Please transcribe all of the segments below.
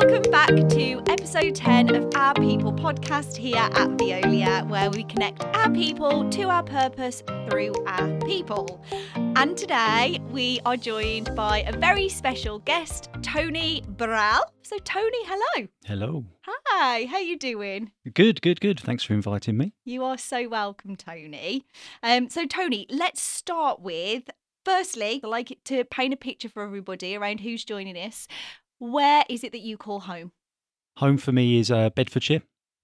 Welcome back to episode 10 of Our People podcast here at Veolia, where we connect our people to our purpose through our people. And today we are joined by a very special guest, Tony Burrell. So Tony, hello. Hello. Hi, how you doing? Good. Thanks for inviting me. You are so welcome, Tony. So Tony, let's start with, firstly, I'd like to paint a picture for everybody around who's joining us. Where is it that you call home? Home for me is Bedfordshire.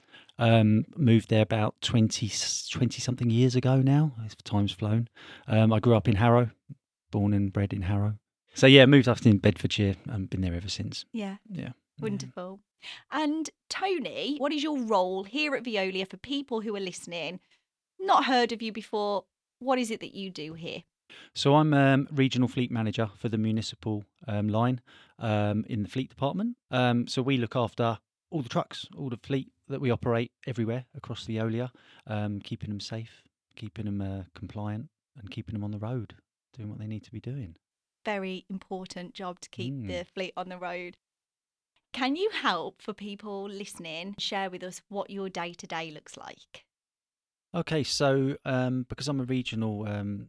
Moved there about 20 something years ago now. Time's flown. I grew up in Harrow, born and bred in Harrow. So yeah, moved up in Bedfordshire and been there ever since. Yeah. Yeah. Wonderful. And Tony, what is your role here at Veolia for people who are listening, not heard of you before? What is it that you do here? So I'm regional fleet manager for the municipal line in the fleet department. So we look after all the trucks, all the fleet that we operate everywhere across Veolia, keeping them safe, keeping them compliant and keeping them on the road, doing what they need to be doing. Very important job to keep the fleet on the road. Can you help, for people listening, share with us what your day-to-day looks like? Okay, so because I'm a regional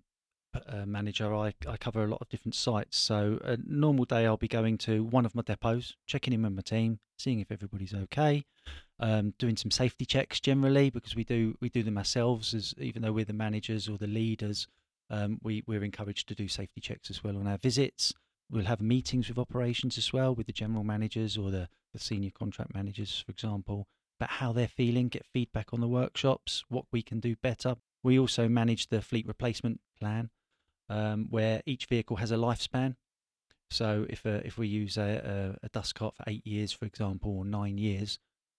manager, I cover a lot of different sites. So a normal day I'll be going to one of my depots, checking in with my team, seeing if everybody's okay, doing some safety checks generally, because we do them ourselves, as even though we're the managers or the leaders, we're encouraged to do safety checks as well on our visits. We'll have meetings with operations as well, with the general managers or the senior contract managers, for example, about how they're feeling, get feedback on the workshops, what we can do better. We also manage the fleet replacement plan, where each vehicle has a lifespan. So if we use a dust cart for 8 years, for example, or 9 years,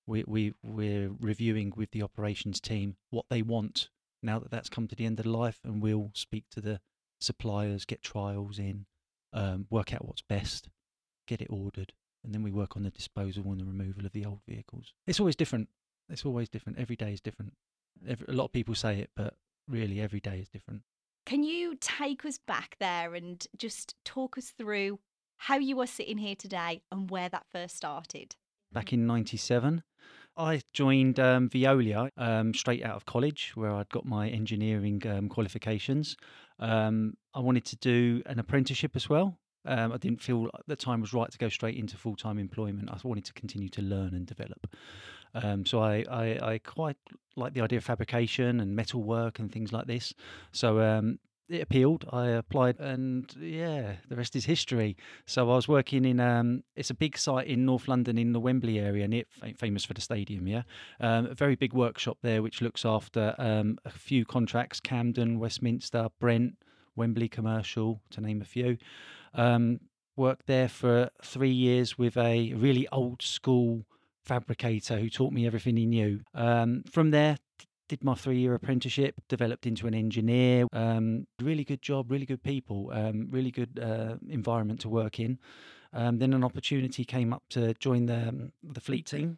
we're reviewing with the operations team what they want now that that's come to the end of the life, and we'll speak to the suppliers, get trials in, work out what's best, get it ordered, and then we work on the disposal and the removal of the old vehicles. It's always different. Every day is different. A lot of people say it, but really every day is different. Can you take us back there and just talk us through how you are sitting here today and where that first started? Back in '97, I joined Veolia straight out of college, where I'd got my engineering qualifications. I wanted to do an apprenticeship as well. I didn't feel the time was right to go straight into full-time employment. I wanted to continue to learn and develop. So I quite like the idea of fabrication and metal work and things like this. So it appealed. I applied, and yeah, the rest is history. So I was working in it's a big site in North London in the Wembley area, near, famous for the stadium. Yeah, a very big workshop there, which looks after a few contracts: Camden, Westminster, Brent, Wembley Commercial, to name a few. Worked there for 3 years with a really old school fabricator who taught me everything he knew. From there, did my 3-year apprenticeship, developed into an engineer. Really good job, really good people, really good environment to work in. Then an opportunity came up to join the fleet team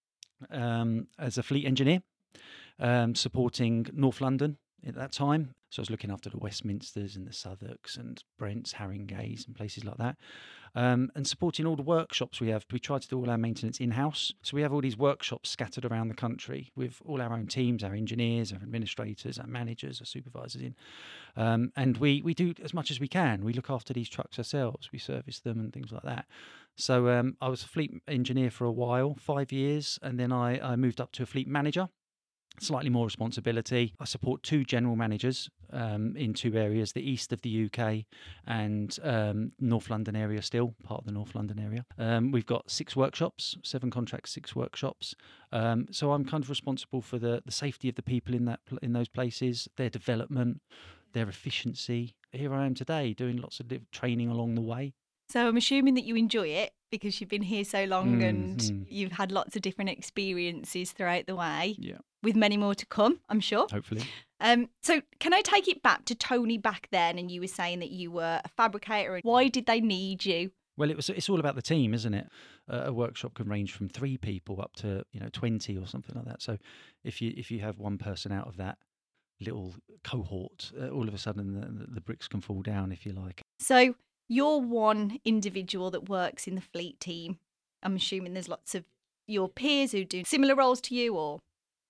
as a fleet engineer, supporting North London at that time. So I was looking after the Westminsters and the Southwarks and Brents, Haringays and places like that, and supporting all the workshops we have. We try to do all our maintenance in-house. So we have all these workshops scattered around the country with all our own teams, our engineers, our administrators, our managers, our supervisors in. And we do as much as we can. We look after these trucks ourselves. We service them and things like that. So I was a fleet engineer for a while, 5 years, and then I moved up to a fleet manager. Slightly more responsibility. I support 2 general managers in 2 areas, the east of the UK and North London area, still part of the North London area. We've got 6 workshops, 7 contracts, 6 workshops. So I'm kind of responsible for the safety of the people in those places, their development, their efficiency. Here I am today doing lots of training along the way. So I'm assuming that you enjoy it because you've been here so long and you've had lots of different experiences throughout the way. Yeah. With many more to come, I'm sure. Hopefully. So can I take it back to Tony back then, and you were saying that you were a fabricator. Why did they need you? Well, it's all about the team, isn't it? A workshop can range from 3 people up to 20 or something like that. So if you have one person out of that little cohort, all of a sudden the bricks can fall down, if you like. So you're one individual that works in the fleet team. I'm assuming there's lots of your peers who do similar roles to you, or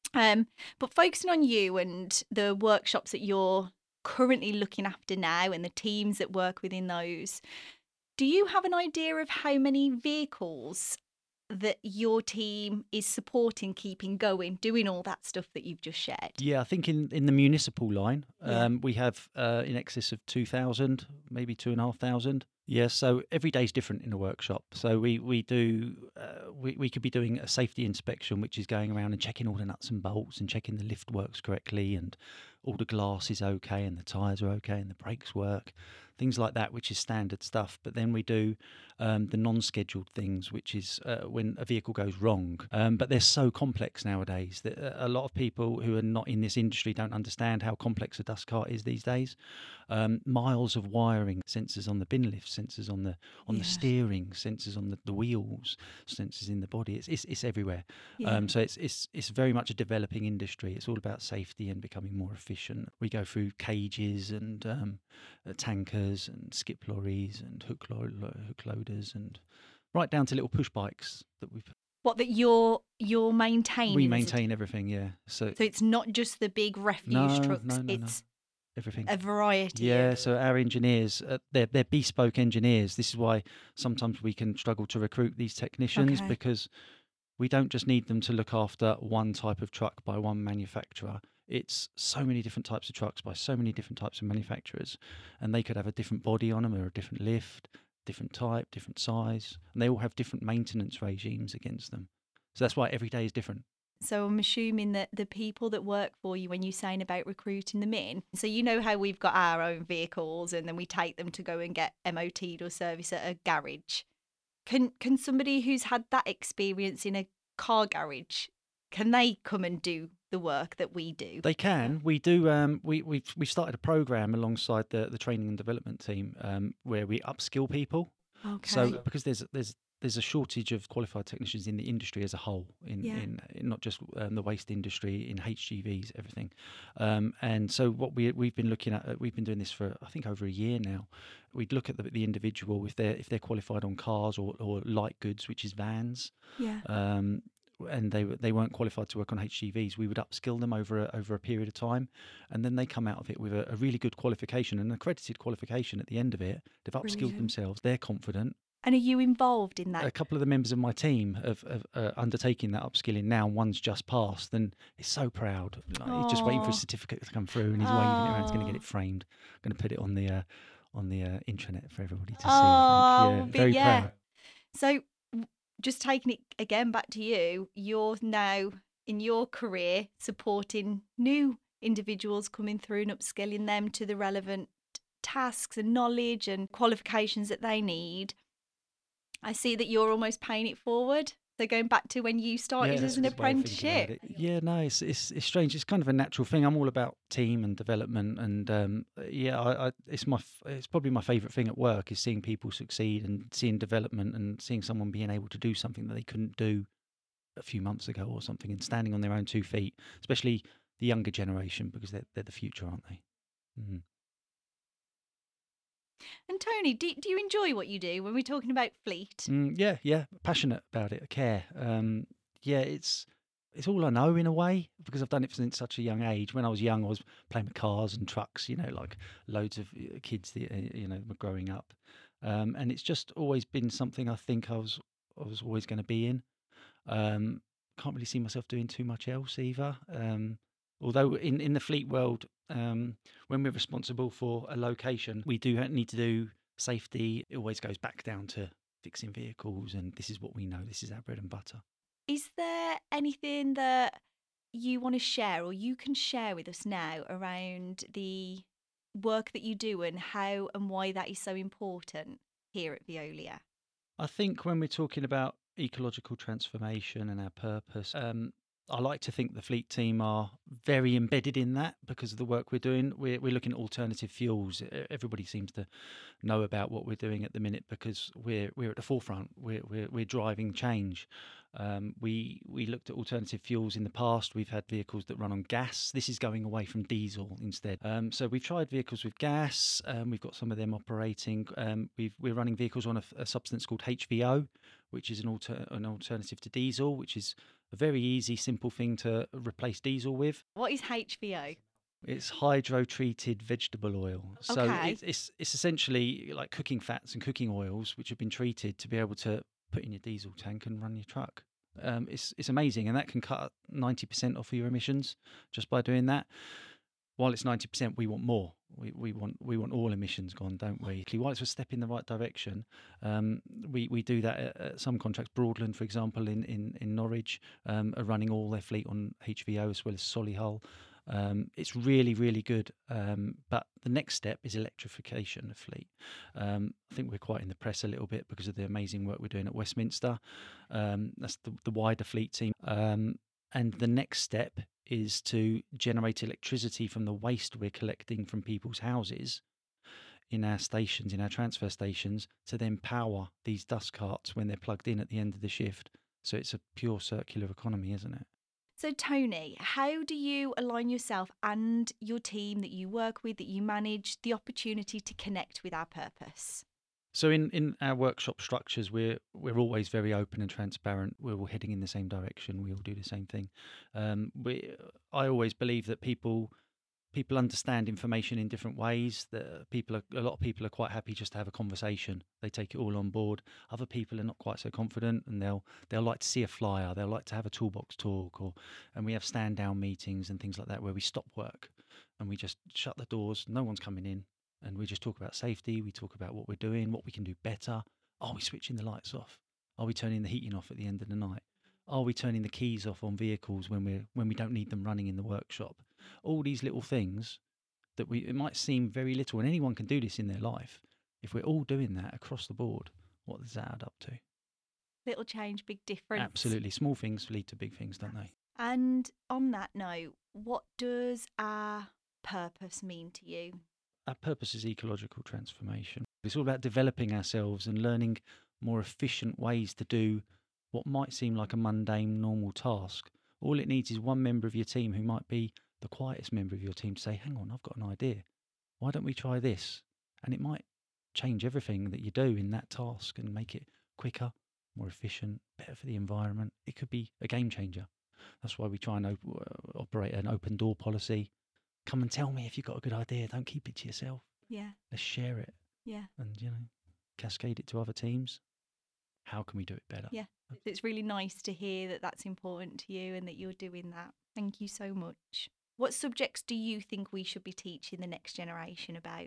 but focusing on you and the workshops that you're currently looking after now and the teams that work within those, do you have an idea of how many vehicles that your team is supporting, keeping going, doing all that stuff that you've just shared? Yeah, I think in the municipal line, Yeah. we have in excess of 2,000, maybe 2,500. Yeah, so every day is different in the workshop. So we do we could be doing a safety inspection, which is going around and checking all the nuts and bolts and checking the lift works correctly and all the glass is okay and the tyres are okay and the brakes work, things like that, which is standard stuff. But then we do the non-scheduled things, which is when a vehicle goes wrong. But they're so complex nowadays that a lot of people who are not in this industry don't understand how complex a dust cart is these days. Miles of wiring, sensors on the bin lift, sensors on the Yeah. steering, sensors on the wheels, sensors in the body. It's everywhere. Yeah. So it's very much a developing industry. It's all about safety and becoming more efficient. We go through cages and tankers and skip lorries and hook loaders and right down to little push bikes that What that you're maintaining? we as a maintain everything. Yeah. So So it's not just the big refuse no, trucks, no, no, no. it's Everything. a variety Yeah, of... so our engineers, they're bespoke engineers. This is why sometimes we can struggle to recruit these technicians Okay. because we don't just need them to look after one type of truck by one manufacturer. It's so many different types of trucks by so many different types of manufacturers, and they could have a different body on them or a different lift, different type, different size, and they all have different maintenance regimes against them. So that's why every day is different. So I'm assuming that the people that work for you, when you're saying about recruiting them in, so you know how we've got our own vehicles and then we take them to go and get MOT'd or service at a garage. Can somebody who's had that experience in a car garage, can they come and do the work that we do? They can. We do. We started a program alongside the training and development team where we upskill people. Okay. So because there's a shortage of qualified technicians in the industry as a whole, Yeah. in not just the waste industry, in HGVs, everything. And so what we've been looking at, we've been doing this for I think over a year now. We'd look at the individual if they're qualified on cars or light goods, which is vans. Yeah. And they weren't qualified to work on HGVs. We would upskill them over a period of time, and then they come out of it with a really good qualification, an accredited qualification at the end of it. They've upskilled Brilliant. themselves. They're confident. And are you involved in that? A couple of the members of my team have undertaken that upskilling now. One's just passed, and he's so proud. Like, he's just waiting for a Aw. certificate to come through, and he's waving it around. He's going to get Aw. it framed. Going to put it on the intranet for everybody to see. Oh, I think. but Very yeah. proud. So just taking it again back to you, you're now in your career supporting new individuals coming through and upskilling them to the relevant tasks and knowledge and qualifications that they need. I see that you're almost paying it forward. So going back to when you started as that's an a good way of thinking about apprenticeship. it. Yeah, no, it's strange. It's kind of a natural thing. I'm all about team and development, and it's probably my favourite thing at work is seeing people succeed and seeing development and seeing someone being able to do something that they couldn't do a few months ago or something, and standing on their own 2 feet, especially the younger generation because they're the future, aren't they? Mm. And Tony, do you enjoy what you do when we're talking about fleet? Yeah, passionate about it. I care. Yeah, it's all I know in a way because I've done it since such a young age. When I was young, I was playing with cars and trucks. Like loads of kids that were growing up, and it's just always been something I think I was always going to be in. Can't really see myself doing too much else either. Although in the fleet world, when we're responsible for a location, we do need to do safety. It always goes back down to fixing vehicles, and this is what we know. This is our bread and butter. Is there anything that you want to share or you can share with us now around the work that you do and how and why that is so important here at Veolia? I think when we're talking about ecological transformation and our purpose, I like to think the fleet team are very embedded in that because of the work we're doing. We're looking at alternative fuels. Everybody seems to know about what we're doing at the minute because we're at the forefront. We're driving change. We looked at alternative fuels in the past. We've had vehicles that run on gas. This is going away from diesel instead. So we've tried vehicles with gas. We've got some of them operating. We're running vehicles on a substance called HVO, which is an alternative to diesel, which is a very easy, simple thing to replace diesel with. What is HVO? It's hydro-treated vegetable oil. So Okay. it's essentially like cooking fats and cooking oils, which have been treated to be able to put in your diesel tank and run your truck. It's amazing, and that can cut 90% off of your emissions just by doing that. While it's 90%, we want more. We want all emissions gone, don't we? While it's a step in the right direction, we do that at some contracts. Broadland, for example, in Norwich, are running all their fleet on HVO as well as Solihull. It's really, really good. But the next step is electrification of fleet. I think we're quite in the press a little bit because of the amazing work we're doing at Westminster. That's the wider fleet team. And the next step is to generate electricity from the waste we're collecting from people's houses in our stations, in our transfer stations, to then power these dust carts when they're plugged in at the end of the shift. So it's a pure circular economy, isn't it? So, Tony, how do you align yourself and your team that you work with, that you manage, the opportunity to connect with our purpose? So in our workshop structures, we're always very open and transparent. We're all heading in the same direction. We all do the same thing. I always believe that people understand information in different ways. That a lot of people are quite happy just to have a conversation. They take it all on board. Other people are not quite so confident, and they'll like to see a flyer. They'll like to have a toolbox talk, and we have stand down meetings and things like that where we stop work and we just shut the doors. No one's coming in. And we just talk about safety. We talk about what we're doing, what we can do better. Are we switching the lights off? Are we turning the heating off at the end of the night? Are we turning the keys off on vehicles when we don't need them running in the workshop? All these little things that it might seem very little, and anyone can do this in their life. If we're all doing that across the board, what does that add up to? Little change, big difference. Absolutely. Small things lead to big things, don't they? And on that note, what does our purpose mean to you? Our purpose is ecological transformation. It's all about developing ourselves and learning more efficient ways to do what might seem like a mundane, normal task. All it needs is one member of your team who might be the quietest member of your team to say, hang on, I've got an idea. Why don't we try this? And it might change everything that you do in that task and make it quicker, more efficient, better for the environment. It could be a game changer. That's why we try and operate an open door policy. Come and tell me if you've got a good idea. Don't keep it to yourself. Yeah. Let's share it. Yeah. And, cascade it to other teams. How can we do it better? Yeah. It's really nice to hear that that's important to you and that you're doing that. Thank you so much. What subjects do you think we should be teaching the next generation about?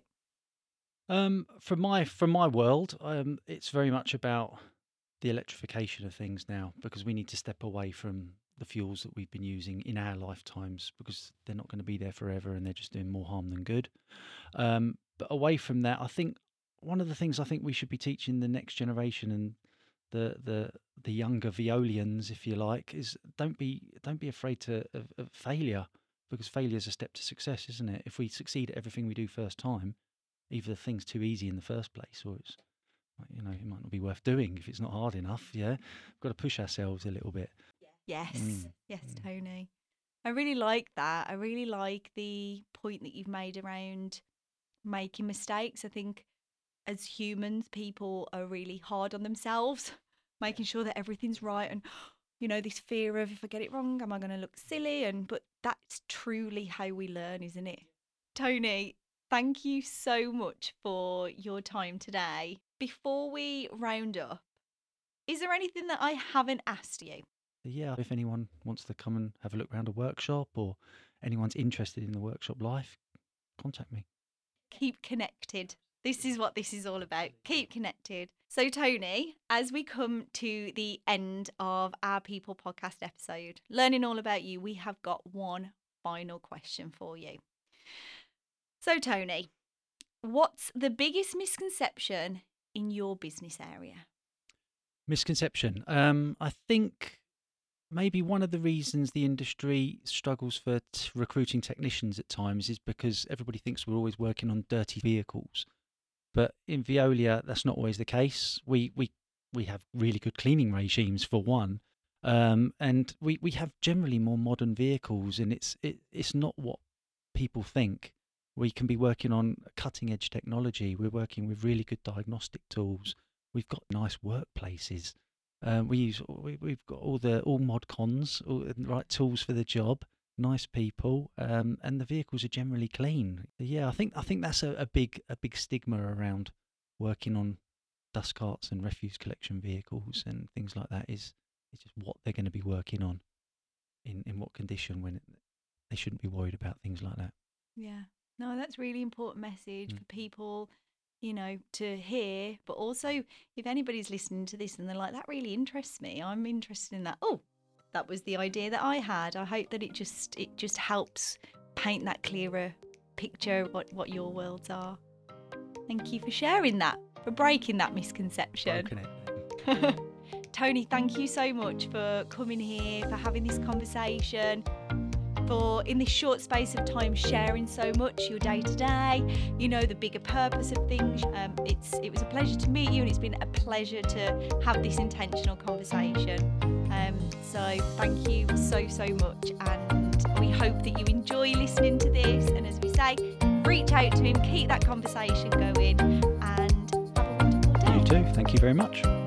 From my world, it's very much about the electrification of things now, because we need to step away from the fuels that we've been using in our lifetimes, because they're not going to be there forever and they're just doing more harm than good. But away from that, I think one of the things I think we should be teaching the next generation and the younger Veolians, if you like, is don't be afraid of failure, because failure is a step to success, isn't it? If we succeed at everything we do first time, either the thing's too easy in the first place, or it's it might not be worth doing if it's not hard enough. Yeah, we've got to push ourselves a little bit. Yes, Tony. I really like that. I really like the point that you've made around making mistakes. I think as humans, people are really hard on themselves, making sure that everything's right. And, this fear of, if I get it wrong, am I going to look silly? But that's truly how we learn, isn't it? Tony, thank you so much for your time today. Before we round up, is there anything that I haven't asked you? Yeah, if anyone wants to come and have a look around a workshop, or anyone's interested in the workshop life, contact me. Keep connected. This is what this is all about. Keep connected. So, Tony, as we come to the end of our People podcast episode, learning all about you, we have got one final question for you. So, Tony, what's the biggest misconception in your business area? Misconception. I think maybe one of the reasons the industry struggles for recruiting technicians at times is because everybody thinks we're always working on dirty vehicles. But in Veolia, that's not always the case. We have really good cleaning regimes for one, and we have generally more modern vehicles, and it's not what people think. We can be working on cutting edge technology. We're working with really good diagnostic tools. We've got nice workplaces. We've got all mod cons, all the right tools for the job, nice people, and the vehicles are generally clean. Yeah, I think that's a big stigma around working on dust carts and refuse collection vehicles and things like that. Is just what they're going to be working on, in what condition, when they shouldn't be worried about things like that. Yeah. No, that's really important message for people, to hear. But also, if anybody's listening to this and they're like, that really interests me, I'm interested in that. Oh, that was the idea that I had. I hope that it just helps paint that clearer picture of what your worlds are. Thank you for sharing that, for breaking that misconception. Broken it. Tony, thank you so much for coming here, for having this conversation, for in this short space of time sharing so much, your day to day, the bigger purpose of things. It was a pleasure to meet you, and it's been a pleasure to have this intentional conversation. So thank you so much, and we hope that you enjoy listening to this, and as we say, reach out to him, keep that conversation going, and have a wonderful day. You too. Thank you very much.